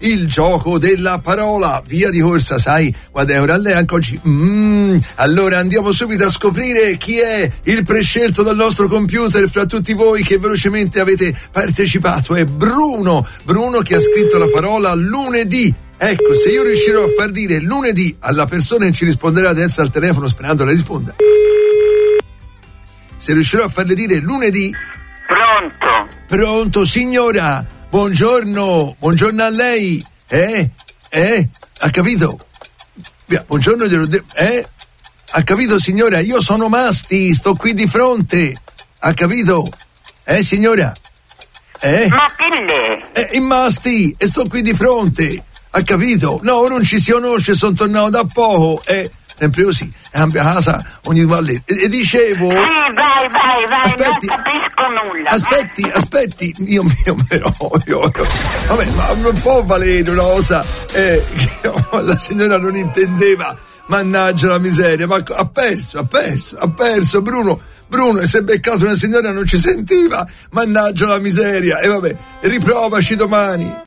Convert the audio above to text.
il gioco della parola. Via di corsa, sai, guarda, ora lei anche oggi. Allora andiamo subito a scoprire chi è il prescelto dal nostro computer fra tutti voi che velocemente avete partecipato. È Bruno che ha scritto la parola lunedì. Ecco, se io riuscirò a far dire lunedì alla persona che ci risponderà adesso al telefono, sperando la risponda, se riuscirò a farle dire lunedì. Pronto signora, buongiorno a lei. Ha capito? Buongiorno, glielo ha capito signora? Io sono Masti, sto qui di fronte. Ha capito? Signora? Ma che lei? In Masti, e sto qui di fronte. Ha capito? No, non ci si conosce, sono tornato da poco. Sempre così, cambia casa ogni 2 anni. E dicevo. Sì, vai, aspetti, non capisco nulla. Aspetti, io però. Vabbè, ma non può valere una cosa che la signora non intendeva. Mannaggia la miseria, ma ha perso Bruno, e si è beccato una signora non ci sentiva. Mannaggia la miseria. E vabbè, riprovaci domani.